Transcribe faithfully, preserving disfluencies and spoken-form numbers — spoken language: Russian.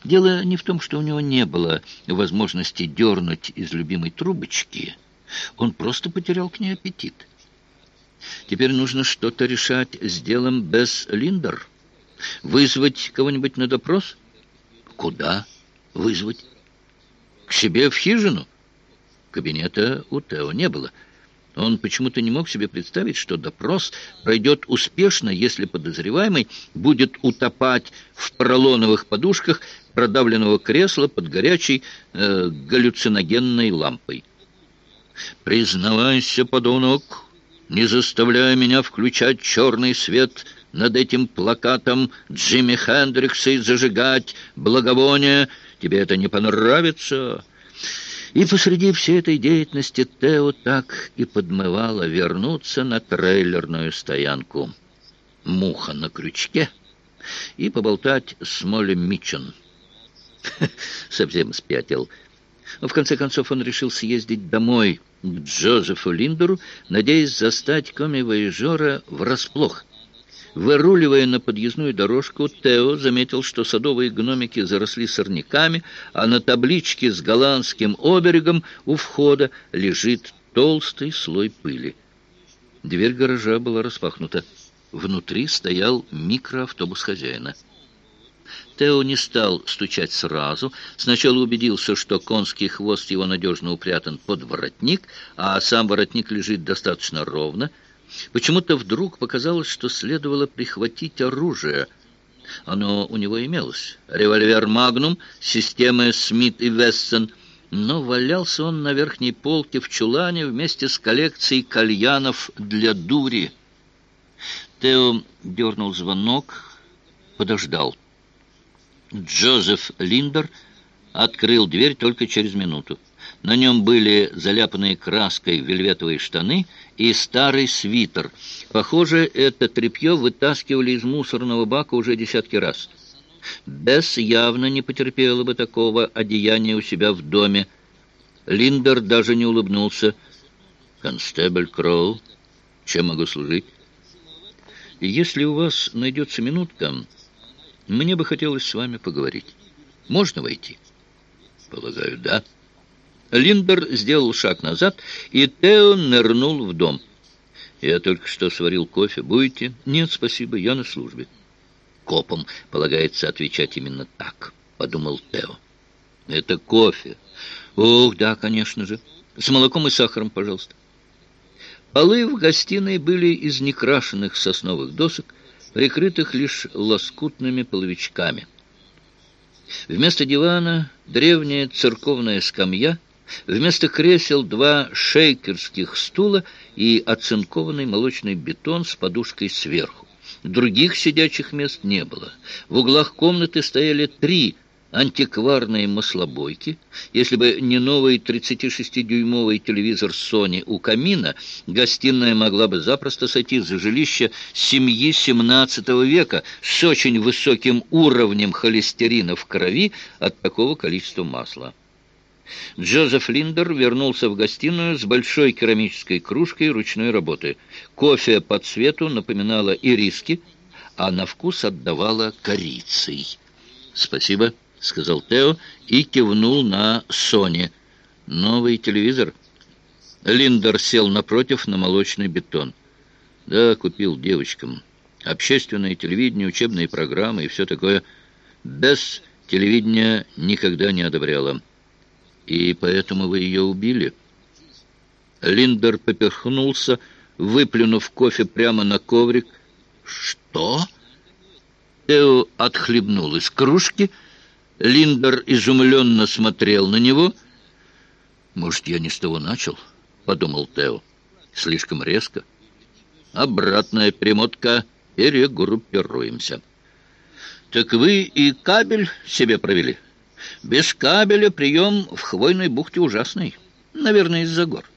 Дело не в том, что у него не было возможности дернуть из любимой трубочки. Он просто потерял к ней аппетит. Теперь нужно что-то решать с делом Бесс Линдер. Вызвать кого-нибудь на допрос? Куда вызвать? К себе в хижину? Кабинета у Тео не было. Он почему-то не мог себе представить, что допрос пройдет успешно, если подозреваемый будет утопать в поролоновых подушках продавленного кресла под горячей э, галлюциногенной лампой. «Признавайся, подонок, не заставляй меня включать черный свет над этим плакатом Джимми Хендрикса и зажигать благовония. Тебе это не понравится». И посреди всей этой деятельности Тео так и подмывало вернуться на трейлерную стоянку. Муха на крючке и поболтать с Молли Митчен. Совсем спятил. Но в конце концов он решил съездить домой к Джозефу Линдеру, надеясь застать коми-вояжера врасплох. Выруливая на подъездную дорожку, Тео заметил, что садовые гномики заросли сорняками, а на табличке с голландским оберегом у входа лежит толстый слой пыли. Дверь гаража была распахнута. Внутри стоял микроавтобус хозяина. Тео не стал стучать сразу. Сначала убедился, что конский хвост его надежно упрятан под воротник, а сам воротник лежит достаточно ровно. Почему-то вдруг показалось, что следовало прихватить оружие. Оно у него имелось. Револьвер «Магнум» системы «Смит и Вессон». Но валялся он на верхней полке в чулане вместе с коллекцией кальянов для дури. Тео дернул звонок, подождал. Джозеф Линдер открыл дверь только через минуту. На нем были заляпанные краской вельветовые штаны и старый свитер. Похоже, это тряпье вытаскивали из мусорного бака уже десятки раз. Бесс явно не потерпела бы такого одеяния у себя в доме. Линдер даже не улыбнулся. «Констебль Кроу, чем могу служить?» «Если у вас найдется минутка, мне бы хотелось с вами поговорить. Можно войти?» «Полагаю, да». Линдер сделал шаг назад, и Тео нырнул в дом. «Я только что сварил кофе. Будете?» «Нет, спасибо, я на службе». «Копам полагается отвечать именно так», — подумал Тео. «Это кофе». «Ох, да, конечно же. С молоком и сахаром, пожалуйста». Полы в гостиной были из некрашенных сосновых досок, прикрытых лишь лоскутными половичками. Вместо дивана древняя церковная скамья, вместо кресел два шейкерских стула и оцинкованный молочный бетон с подушкой сверху. Других сидячих мест не было. В углах комнаты стояли три антикварные маслобойки. Если бы не новый тридцатишестидюймовый телевизор Sony у камина, гостиная могла бы запросто сойти за жилище семьи семнадцатого века с очень высоким уровнем холестерина в крови от такого количества масла. Джозеф Линдер вернулся в гостиную с большой керамической кружкой ручной работы. Кофе по цвету напоминало ириски, а на вкус отдавало корицей. «Спасибо», — сказал Тео и кивнул на Сони. «Новый телевизор?» Линдер сел напротив на молочный бетон. «Да, купил девочкам. Общественное телевидение, учебные программы и все такое. Без телевидения никогда не одобряла». «И поэтому вы ее убили?» Линдер поперхнулся, выплюнув кофе прямо на коврик. «Что?» Тео отхлебнул из кружки. Линдер изумленно смотрел на него. «Может, я не с того начал?» — подумал Тео. «Слишком резко. Обратная перемотка. Перегруппируемся». «Так вы и кабель себе провели?» «Без кабеля прием в Хвойной бухте ужасный. Наверное, из-за гор».